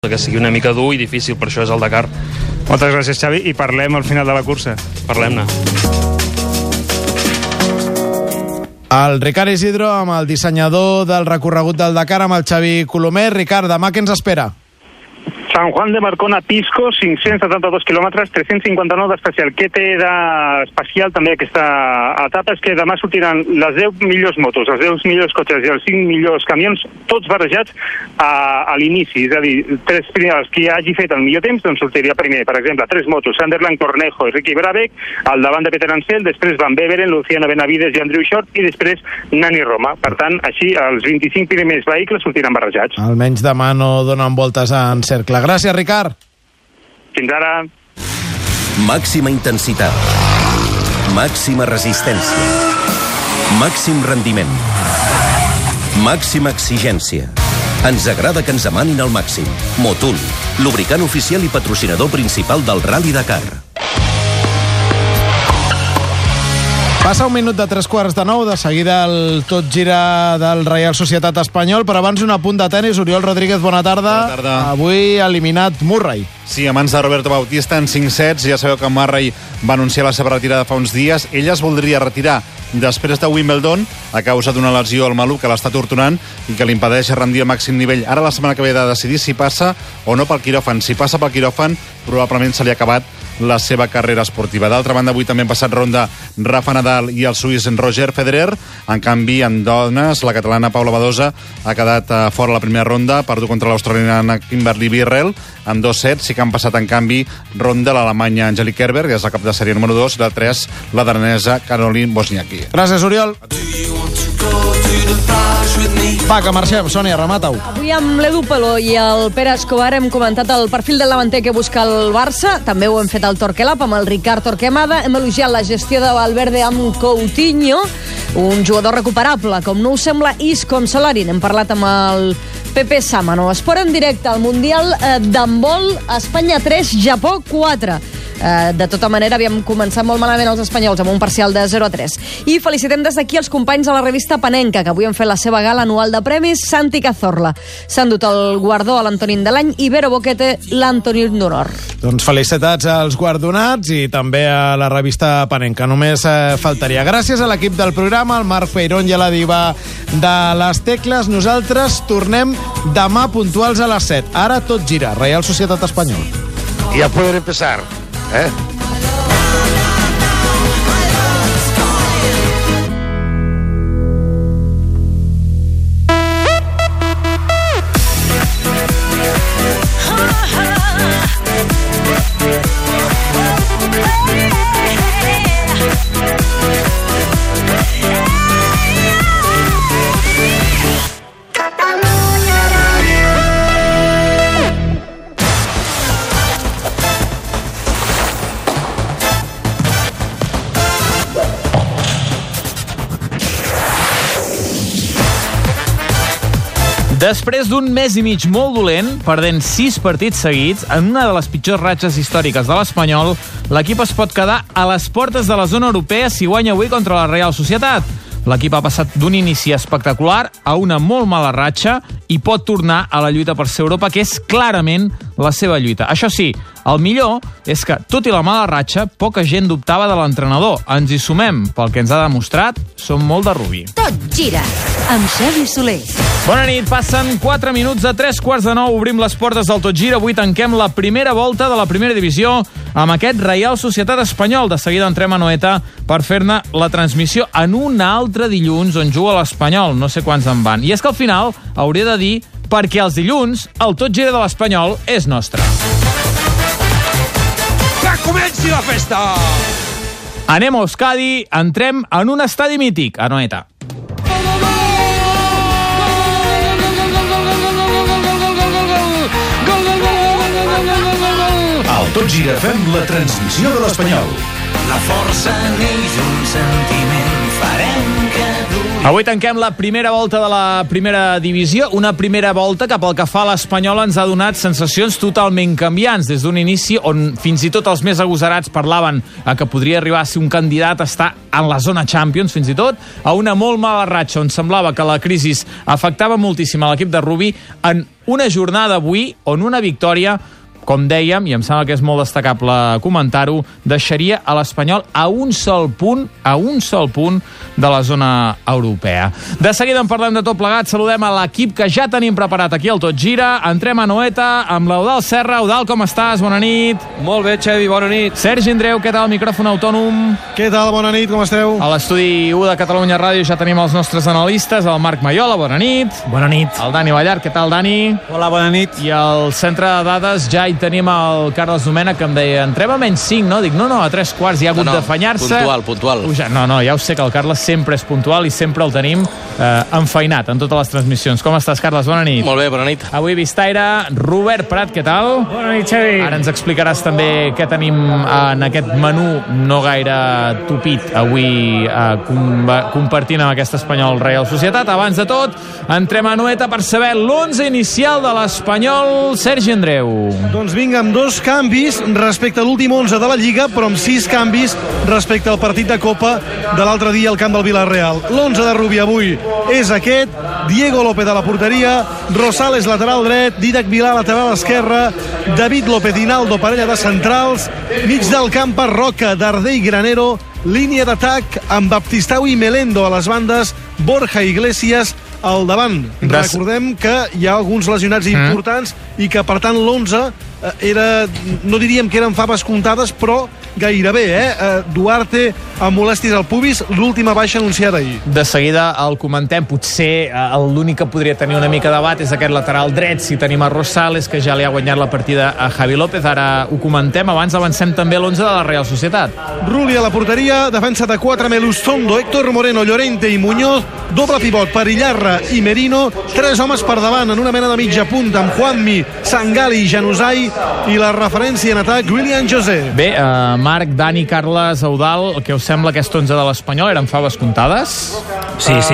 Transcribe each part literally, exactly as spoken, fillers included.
que sigui una mica dur i difícil, per això és el Dakar. Moltes gràcies, Xavi, i parlem al final de la cursa. Parlem-ne. El Ricard Isidro amb el dissenyador del recorregut del Dakar, amb el Xavi Colomer. Ricard, demà què ens espera? San Juan de Marcona, Pisco, cinc-cents setanta-dos quilòmetres, tres-cents cinquanta-nou d'especial. Què té d'especial també aquesta etapa? És que demà sortiran les deu millors motos, els deu millors cotxes i els cinc millors camions, tots barrejats a, a l'inici. És a dir, tres primers, qui hagi fet el millor temps, doncs sortiria primer. Per exemple, tres motos, Sunderland, Cornejo i Ricky Brabec, al davant de Peter Ansel, després Van Beveren, Luciano Benavides i Andrew Short, i després Nani Roma. Per tant, així, els vint-i-cinc primers vehicles sortiran barrejats. Almenys demà no donen voltes en cercle. Gràcies, Ricard. Fins ara. Màxima intensitat. Màxima resistència. Màxim rendiment. Màxima exigència. Ens agrada que ens demanin el màxim. Motul, lubricant oficial i patrocinador principal del Rally Dakar. Passa un minut de tres quarts de nou, de seguida el tot gira del Reial Societat Espanyol, però abans un apunt de tenis. Oriol Rodríguez, bona tarda. Bona tarda. Avui eliminat Murray. Sí, a mans de Roberto Bautista en cinc sets. Ja sabeu que Murray va anunciar la seva retirada fa uns dies. Ell es voldria retirar després de Wimbledon a causa d'una lesió al maluc que l'està torturant i que li impedeix rendir a màxim nivell. Ara la setmana que ve de decidir si passa o no pel quiròfan. Si passa pel quiròfan, probablement se li ha acabat la seva carrera esportiva. D'altra banda, avui també han passat ronda Rafa Nadal i el suís Roger Federer. En canvi, en dones, la catalana Paula Badosa ha quedat fora la primera ronda, ha perdut contra l'australiana Kimberly Birrell en dos sets. Sí que han passat, en canvi, ronda l'alemanya Angelique Kerber, que és la cap de sèrie número dos, i la tres, la danesa Caroline Wozniacki. Gràcies, Oriol. Va, que marxem. Sònia, remata-ho. Avui amb l'Edu Peló i el Pere Escobar hem comentat el perfil del davanter que busca el Barça. També ho hem fet al Torquelab amb el Ricard Torquemada. Hem elogiat la gestió de Valverde amb Coutinho, un jugador recuperable, com no us sembla Isco amb Salarín. Hem parlat amb el Pepe Sámano. Esport en directe al Mundial d'handbol, Espanya tres, Japó quatre. De tota manera, havíem començat molt malament els espanyols amb un parcial de zero a tres. I felicitem des d'aquí els companys de la revista Panenca, que avui han fet la seva gala anual de premis. Santi Cazorla s'han dut el guardó a l'Antonín de l'any i Vero Boquete l'Antonín d'honor. Doncs felicitats als guardonats i també a la revista Panenca. Només eh, faltaria. Gràcies a l'equip del programa, al Marc Peirón i a la diva de les tecles. Nosaltres tornem demà puntuals a les set. Ara tot gira. Reial Societat Espanyol. Ja poden empezar. ¿Eh? Després d'un mes i mig molt dolent, perdent sis partits seguits, en una de les pitjors ratxes històriques de l'Espanyol, l'equip es pot quedar a les portes de la zona europea si guanya avui contra la Reial Societat. L'equip ha passat d'un inici espectacular a una molt mala ratxa i pot tornar a la lluita per ser Europa, que és clarament la seva lluita. Això sí, el millor és que, tot i la mala ratxa, poca gent dubtava de l'entrenador. Ens hi sumem. Pel que ens ha demostrat, som molt de Rubí. Tot gira amb Xavi Soler. Bona nit, passen quatre minuts de tres quarts de nou. Obrim les portes del Tot Gira. Avui tanquem la primera volta de la primera divisió amb aquest Reial Societat Espanyol. De seguida entrem a Noeta per fer-ne la transmissió en un altre dilluns on juga l'Espanyol. No sé quants en van. I és que al final hauria de dir perquè els dilluns el Tot Gira de l'Espanyol és nostre. Que comenci la festa! Anem a Euskadi, entrem en un estadi mític, a Noeta. Al Tot Gira fem la transmissió de l'Espanyol. La força neix un sentiment, farem que duri. Avui tanquem la primera volta de la primera divisió, una primera volta que pel que fa a l'Espanyol ens ha donat sensacions totalment canviants, des d'un inici on fins i tot els més agosarats parlaven a que podria arribar a ser un candidat a estar en la zona Champions, fins i tot, a una molt mala ratxa on semblava que la crisi afectava moltíssim a l'equip de Rubí, en una jornada avui on una victòria, com dèiem, i em sembla que és molt destacable comentar-ho, deixaria a l'Espanyol a un sol punt, a un sol punt de la zona europea. De seguida en parlem de tot plegat, saludem a l'equip que ja tenim preparat aquí al Tot Gira. Entrem a Noeta amb l'Eudald Serra. Eudald, com estàs? Bona nit. Molt bé, Xevi, bona nit. Sergi Andreu, què tal? Micròfon autònom. Què tal? Bona nit, com esteu? A l'estudi u de Catalunya Ràdio ja tenim els nostres analistes, el Marc Maiola, bona nit. Bona nit. El Dani Ballar, què tal, Dani? Hola, bona nit. I al centre de dades ja hi tenim el Carles Domènech, que em deia, entrem a menys cinc, no? Dic, no, no, a tres quarts, hi ha hagut no, no, d'afanyar-se. Puntual, puntual. Uja, no, no, ja ho sé que el Carles sempre és puntual i sempre el tenim eh, enfeinat en totes les transmissions. Com estàs, Carles? Bona nit. Molt bé, bona nit. Avui Vistaire, Robert Prat, què tal? Bona nit, Xavi. Ara ens explicaràs també què tenim en aquest menú no gaire tupit avui eh, com compartint amb aquest Espanyol Reial Societat. Abans de tot, entrem a Noeta per saber l'onze inicial de l'Espanyol. Sergi Andreu. Doncs vinga, amb dos canvis respecte a l'últim onze de la Lliga, però amb sis canvis respecte al partit de Copa de l'altre dia al camp del Villarreal. L'onze de Rubí avui és aquest: Diego López a la porteria, Rosales lateral dret, Didac Vilà lateral esquerra, David López Hinaldo parella de centrals, mig del camp per Roca, Darder i Granero, línia d'atac amb Baptistau i Melendo a les bandes, Borja Iglesias al davant. Gràcies. Recordem que hi ha alguns lesionats importants i que, per tant, l'onze era, no diríem que eren faves comptades, però gairebé, eh? Duarte amb molèsties al pubis, l'última baixa anunciada ahir. De seguida el comentem, potser l'únic que podria tenir una mica de debat és aquest lateral dret, si tenim a Rosales, que ja li ha guanyat la partida a Javi López, ara ho comentem, abans avancem també a l'onze de la Real Societat. Rulli a la porteria, defensa de quatre, Melustondo, Héctor Moreno, Llorente i Muñoz, doble pivot per Illarra i Merino, tres homes per davant en una mena de mitja punta amb Juanmi, Sangali i Januzaj, i la referència en atac William José. Bé, uh, Marc, Dani, Carles, Eudald, el que us sembla aquest onze de l'Espanyol eren faves comptades? Sí, sí.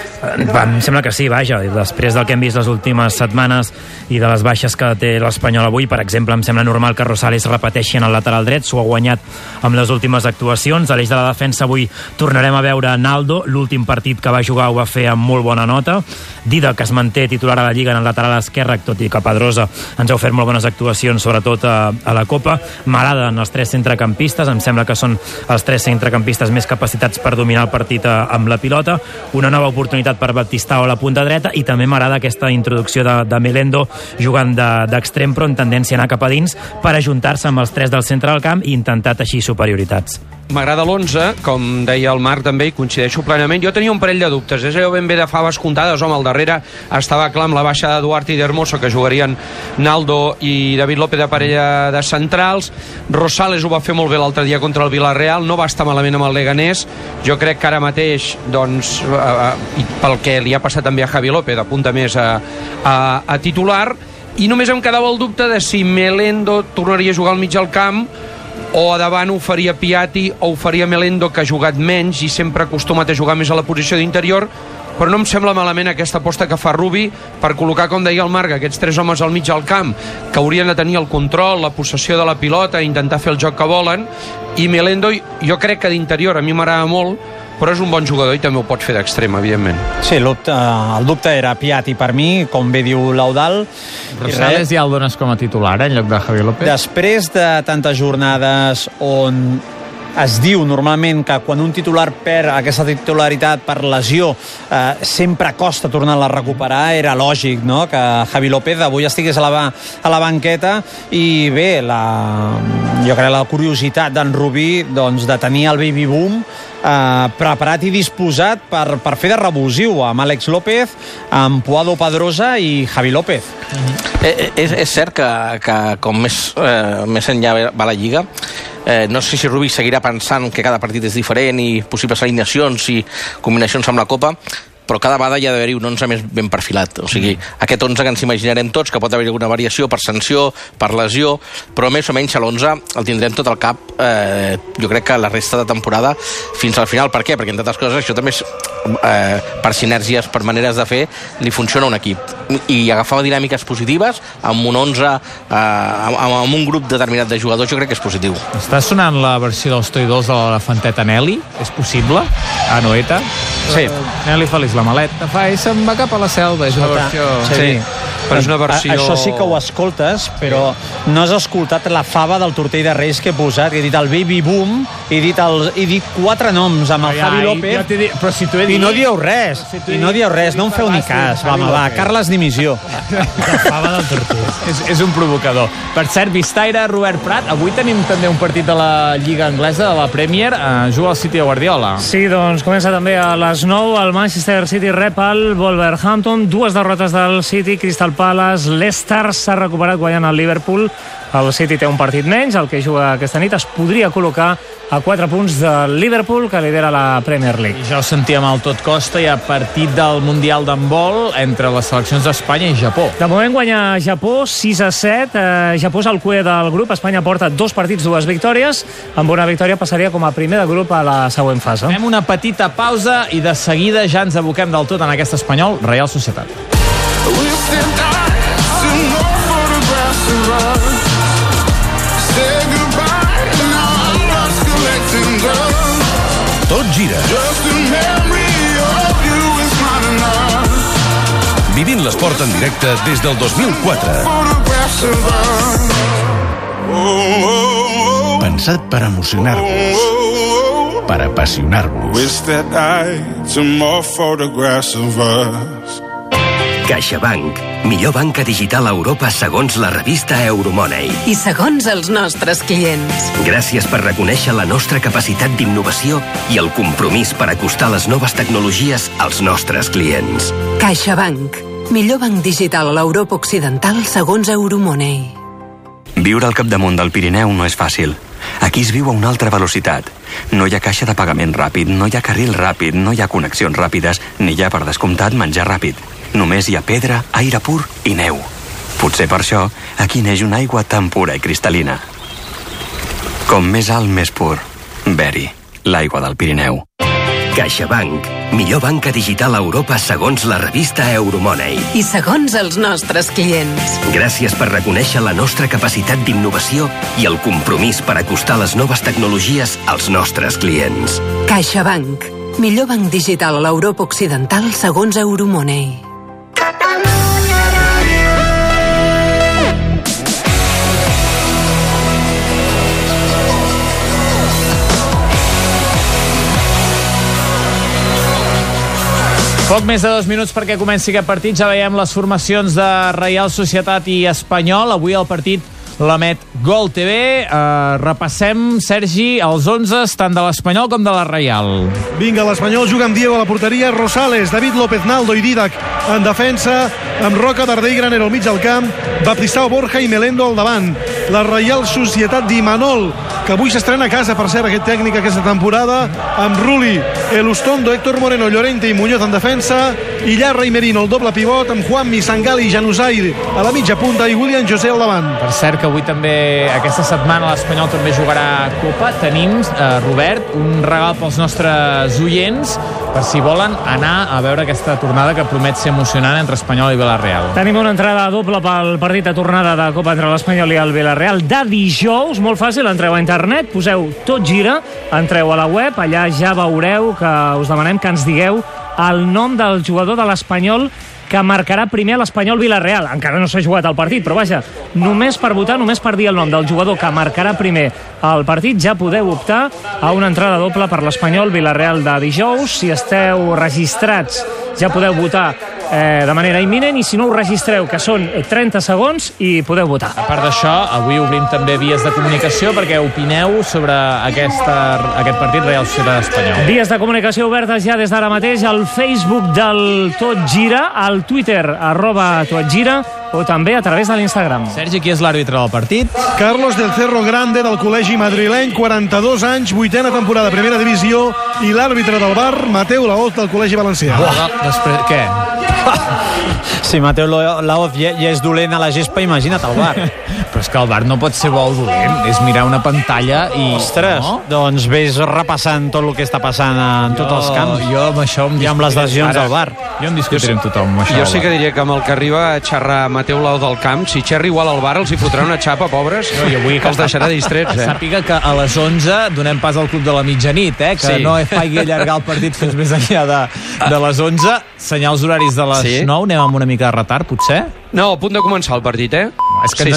Em sembla que sí, vaja, després del que hem vist les últimes setmanes i de les baixes que té l'Espanyol avui, per exemple, em sembla normal que Rosales repeteixi en el lateral dret, s'ho ha guanyat amb les últimes actuacions. A l'eix de la defensa avui tornarem a veure Naldo, l'últim partit que va jugar ho va fer amb molt bona nota. Dida, que es manté titular a la Lliga en el lateral esquerre, tot i que Pedrosa ens ha ofert molt bones actuacions, sobretot a, a la Copa. M'agrada en els tres centrecampistes, em sembla que són els tres centrecampistes més capacitats per dominar el partit a, amb la pilota. Una nova oportunitat per Baptistao a la punta dreta, i també m'agrada aquesta introducció de, de Melendo jugant d'extrem, de, però en tendència a anar cap a dins per ajuntar-se amb els tres del centre del camp i intentar teixir superioritats. M'agrada l'onze, com deia el Marc també, i coincideixo plenament. Jo tenia un parell de dubtes, és allò ben bé de faves comptades, home, al darrere estava clar amb la baixa de Duarte i d'Hermoso, que jugarien Naldo i David López de parella de centrals. Rosales ho va fer molt bé l'altre dia contra el Villarreal, no va estar malament amb el Leganés. Jo crec que ara mateix, doncs, i pel que li ha passat també a Javi López, apunta més a, a, a titular, i només em quedava el dubte de si Melendo tornaria a jugar al mig del camp, o a davant ho faria Piatti o ho faria Melendo, que ha jugat menys i sempre ha acostumat a jugar més a la posició d'interior. Però no em sembla malament aquesta aposta que fa Rubí per col·locar, com deia el Marc, aquests tres homes al mig del camp, que haurien de tenir el control, la possessió de la pilota, intentar fer el joc que volen, i Melendo jo crec que d'interior a mi m'agrada molt, però és un bon jugador i també ho pot fer d'extrem, evidentment. Sí, el dubte, el dubte era Piatti per mi, com bé diu l'Eudald. Rosales ja el dones com a titular, eh, en lloc de Javi López? Després de tantes jornades on es diu normalment que quan un titular perd aquesta titularitat per lesió eh, sempre costa tornar-la a recuperar, era lògic, no?, que Javi López avui estigués a la, a la banqueta. I bé, la, jo crec la curiositat d'en Rubí, doncs, de tenir el baby boom Uh, preparat i disposat per, per fer de revulsiu amb Àlex López, amb Puado Pedrosa i Javi López. Mm-hmm. eh, és, és cert que, que com més, eh, més enllà va la Lliga, eh, no sé si Rubí seguirà pensant que cada partit és diferent i possibles alineacions i combinacions amb la Copa, però cada vegada hi ha d'haver-hi un onze més ben perfilat. O sigui, aquest onze que ens imaginarem tots, que pot haver alguna variació per sanció, per lesió, però més o menys a l'onze el tindrem tot al cap, eh, jo crec que la resta de temporada fins al final. Per què? Perquè, entre altres coses, això també és eh, per sinergies, per maneres de fer, li funciona un equip. I agafar dinàmiques positives amb un onze, eh, amb, amb un grup determinat de jugadors, jo crec que és positiu. Està sonant la versió dels Toy Dolls de l'elefanteta Nelly? És possible? A Noeta? Sí. Nelly Feliç la maleta fa i se'n va cap a la selva. És una versió... Sí. Però és una versió... A, això sí que ho escoltes, però no has escoltat la fava del tortell de Reis que he posat, he dit el Baby Boom, he dit, el, he dit quatre noms amb el Ai, Javi ai, López, ja dit, però si t'ho he dit... i no dieu res, si i no dieu res, no em feu ni cas. Va, va, Carles dimissió. La fava del tortell. és, és un provocador. Per cert, Vistaire, Robert Prat, avui tenim també un partit de la Lliga Anglesa, de la Premier, eh, juga al City de Guardiola. Sí, doncs comença també a les nou, el Manchester City rep el Wolverhampton, dues derrotes del City, Crystal Palace, Leicester s'ha recuperat guanyant el Liverpool, el City té un partit menys, el que juga aquesta nit es podria col·locar a quatre punts del Liverpool, que lidera la Premier League. I ja ho sentíem al tot costa, hi ha partit del Mundial d'handbol entre les seleccions d'Espanya i Japó. De moment guanya Japó sis a set, eh, Japó és el cuer del grup, Espanya porta dos partits, dues victòries, amb una victòria passaria com a primer de grup a la següent fase. Fem una petita pausa i de seguida ja ens aboquem del tot en aquest Espanyol Reial Societat. Tot gira. Vivint l'esport en directe des del dos mil quatre. Pensat per emocionar-vos, per apassionar-vos. CaixaBank, millor banca digital a Europa segons la revista Euromoney. I segons els nostres clients. Gràcies per reconèixer la nostra capacitat d'innovació i el compromís per acostar les noves tecnologies als nostres clients. CaixaBank, millor banc digital a l'Europa Occidental segons Euromoney. Viure al capdamunt del Pirineu no és fàcil. Aquí es viu a una altra velocitat. No hi ha caixa de pagament ràpid, no hi ha carril ràpid, no hi ha connexions ràpides, ni hi ha, per descomptat, menjar ràpid. Només hi ha pedra, aire pur i neu. Potser per això aquí neix una aigua tan pura i cristal·lina. Com més alt, més pur. Beri, l'aigua del Pirineu. CaixaBank, millor banca digital a Europa segons la revista Euromoney. I segons els nostres clients. Gràcies per reconèixer la nostra capacitat d'innovació i el compromís per acostar les noves tecnologies als nostres clients. CaixaBank, millor banc digital a l'Europa Occidental segons Euromoney. Poc més de dos minuts perquè comenci aquest partit. Ja veiem les formacions de Reial Societat i Espanyol. Avui el partit l'emet Gol T V. Uh, repassem, Sergi, els onzes tant de l'Espanyol com de la Reial. Vinga, l'Espanyol juga amb Diego a la porteria, Rosales, David López, Naldo i Didac en defensa, amb Roca, Darder i Granero al mig del camp, Baptistao, Borja i Melendo al davant. La Reial Societat d'Imanol, que avui s'estrena a casa, per cert, aquest tècnic aquesta temporada, amb Ruli, Elustondo, Héctor Moreno, Llorente i Muñoz en defensa, Illarra i Merino, el doble pivot, amb Juanmi, Sangali i Janusaire a la mitja punta i William José al davant. Per cert, que avui també, aquesta setmana, l'Espanyol també jugarà Copa. Tenim, eh, Robert, un regal pels nostres oients, per si volen anar a veure aquesta tornada que promet ser emocionant entre Espanyol i Villarreal. Tenim una entrada doble pel partit de tornada de Copa entre l'Espanyol i el Villarreal de dijous, molt fàcil, entreu a internet, poseu Tot Gira, entreu a la web, allà ja veureu que us demanem que ens digueu el nom del jugador de l'Espanyol que marcarà primer l'Espanyol Villarreal. Encara no s'ha jugat el partit, però vaja, només per votar, només per dir el nom del jugador que marcarà primer el partit, ja podeu optar a una entrada doble per l'Espanyol Villarreal de dijous. Si esteu registrats, ja podeu votar eh, de manera imminent, i si no us registreu, que són trenta segons, i podeu votar. A part d'això, avui obrim també vies de comunicació perquè opineu sobre aquesta, aquest partit Real Societat Espanyol. Vies de comunicació obertes ja des d'ara mateix al Facebook del Tot Gira, al Twitter, arroba Tot Gira, o també a través de l'Instagram. Sergi, qui és l'àrbitre del partit? Carlos del Cerro Grande, del col·legi madrileny, quaranta-dos anys, vuitena temporada, primera divisió, i l'àrbitre del bar, Mateu Laoz, del col·legi valencià. Buah, després, què? Si Mateu Laoz ja, ja és dolent a la gespa, imagina't al bar. Però és que el bar no pot ser bo o dolent, és mirar una pantalla i... Ostres, no? Doncs vés repassant tot el que està passant en tots els camps. Jo amb això em I amb les decisions del bar. Jo em discutiré amb tothom, amb això. Jo sí que diria que amb el que arriba a xerrar Mateu Laoz del camp, si xerra igual al bar, els hi fotrà una xapa, pobres, no, jo vull que els deixarà distrets, eh? Sàpiga que a les onze donem pas al club de la mitjanit, eh? Que Sí. no faci allargar el partit fins més enllà de, de les onze. Senyals horaris de les Sí. nou, anem amb una mica de retard, potser? No, a punt de començar el partit, eh? És que sí, ens